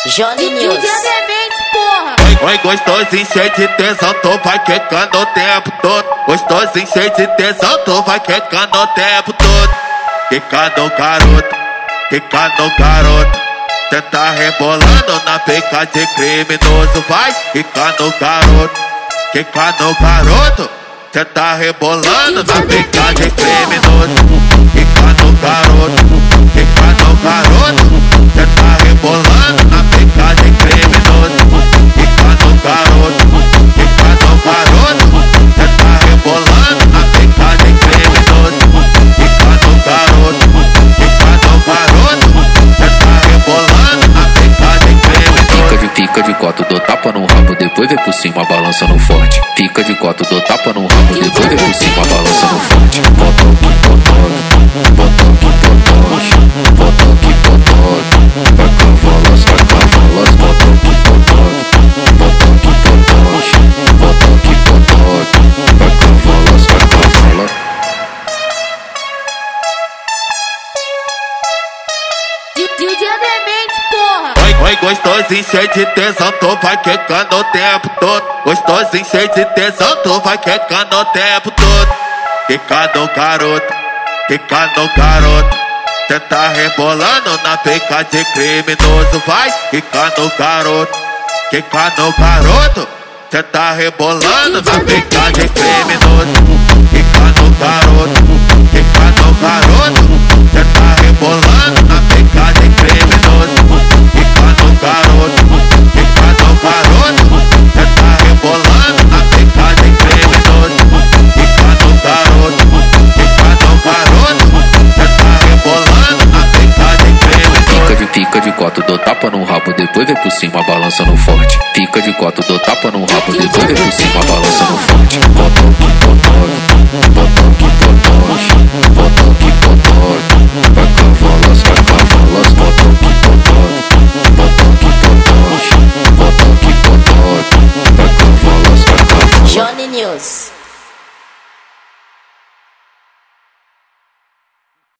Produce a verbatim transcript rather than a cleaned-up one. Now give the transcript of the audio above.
Johnny News. Oi, gostosinho, cheio de tesão, tu vai quecando o tempo todo. Gostosinho, cheio de tesão, tu vai quecando o tempo todo. Quecando garoto, quecando garoto. Cê tá rebolando na pica de criminoso. Vai quecando garoto, quecando garoto. Cê tá rebolando na pica de criminoso. Quecando garoto, quecando garoto. Cê tá rebolando na pica de criminoso. Quecando garoto, quecando garoto. Cê tá rebolando na pica de criminoso. Quecando garoto, quecando garoto. Cê tá rebolando na pica de criminoso. Fica de fica de quatro, dou tapa no rabo, depois vem por cima, balança no forte. Fica de quatro, dou tapa no rabo, depois vem por cima, balança no forte. Botoque, botoque, botoque, botoque, botoque, botoque. Vai cavalas, vai cavalas, botoque, botoque, botoque, botoque, botoque, botoque. Vai cavalas, vai cavalas. Oi, oi, gostosinho, cheio de tesão, tu vai quecando o tempo todo. Gostosinho, cheio de tesão, tu vai quecando o tempo todo. Quecando garoto, quecando garoto. Cê tá rebolando na pica de criminoso. Vai quecando garoto, quecando garoto. Cê tá rebolando na pica de criminoso. Quecando garoto, quecando garoto. Cê tá rebolando na pica de criminoso. Quecando garoto, quecando garoto. Cê tá rebolando na pica de criminoso. Quecando garoto, quecando garoto. Cê tá rebolando na pica de criminoso. Fica de fica de quatro, dou tapa no rabo, depois vem por cima, balança no forte. Fica de quatro, dou tapa no rabo, depois vem por cima, balança no forte.